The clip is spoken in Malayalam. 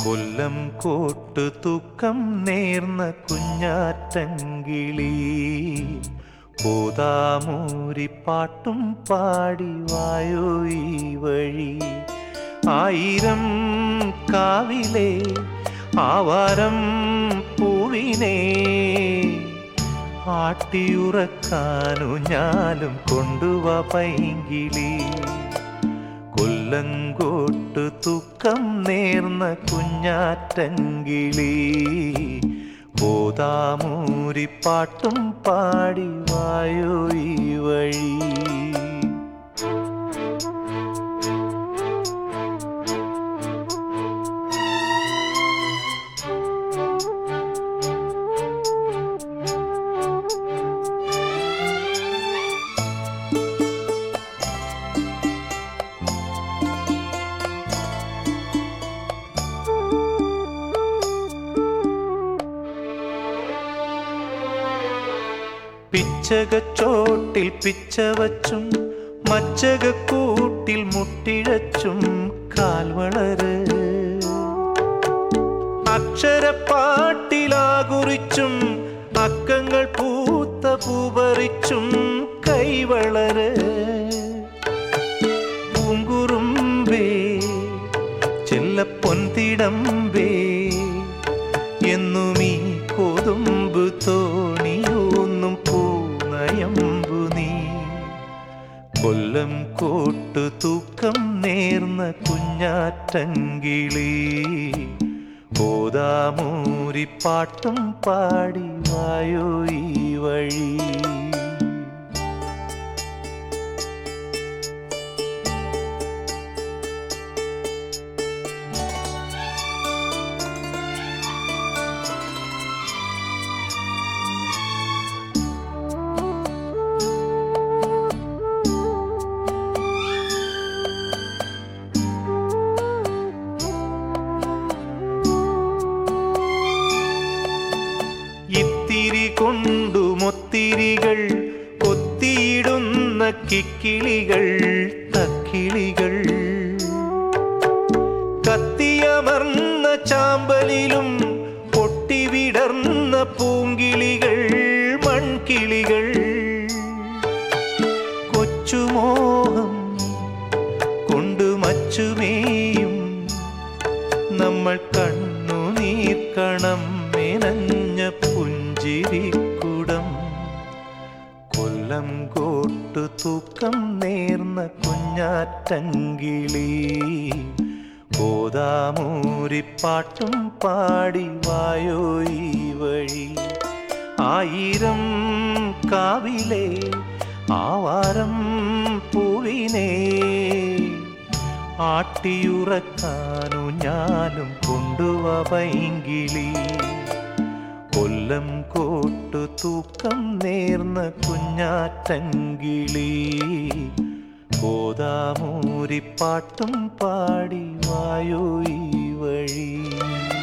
കൊല്ലം കോട്ടു തൂക്കം നേർന്ന കുഞ്ഞാറ്റങ്കിളി പോതാമൂരി പാട്ടും പാടി വായോ ഈ വഴി. ആയിരം കാവിലെ ആവാരം പൂവിനെ ആട്ടിയുറക്കാനു ഞാലും കൊണ്ടുവാ പൈങ്കിളി. കൊല്ലങ്കോട്ടു തൂക്കം നേർന്ന കുഞ്ഞാറ്റങ്കിളി പോതാമൂരി പാട്ടും പാടി വായോ ഈ വഴി. പിച്ചകച്ചോട്ടിൽ പിച്ചവച്ചും മച്ചകക്കൂട്ടിൽ മുട്ടിഴച്ചും കാൽവളര് അക്ഷരപ്പാട്ടിലാകുറിച്ചും അക്കങ്ങൾ പൂത്ത പൂപറിച്ചും കൈവളര്. പൂങ്കുറുമ്പേ ചെല്ലപ്പൊൻതിടമ്പേ എന്നുമീ കൊതുമ്പ് തോണിയൊന്നും പൂനയമ്പു നീ. കൊല്ലം കോട്ടു തൂക്കം നേർന്ന കുഞ്ഞാറ്റങ്കിളി പോതാമൂരി പാട്ടും പാടി വായോ ഈ വഴി. ഇത്തിരി കൊണ്ടു മൊത്തിരികൾ കൊത്തിയിടുന്ന കിക്കിളികൾ തക്കിളികൾ കത്തിയമർന്ന ചാമ്പലിലും പൊട്ടിവിടർന്ന പൂങ്കിളികൾ മൺകിളികൾ. കൊച്ചുമോഹം കൊണ്ടു മച്ചുമേയും നമ്മൾ കണ്ണുനീർക്കണം മെനഞ്ഞ പുഞ്ചിരിക്കുടം. കൊല്ലം കോട്ടു തൂക്കം നേർന്ന കുഞ്ഞാറ്റങ്കിളി പോതാമൂരി പാട്ടും പാടി വായോ ഈ വഴി. ആയിരം കാവിലെ ആവാരം പൂവിനെ ആട്ടിയുറക്കാനു ഞാനും കൊണ്ടുവാ പൈങ്കിളി. കൊല്ലം കോട്ടു തൂക്കം നേർന്ന കുഞ്ഞാറ്റങ്കിളി പോതാമൂരി പാട്ടും പാടി വായോ ഈ വഴി.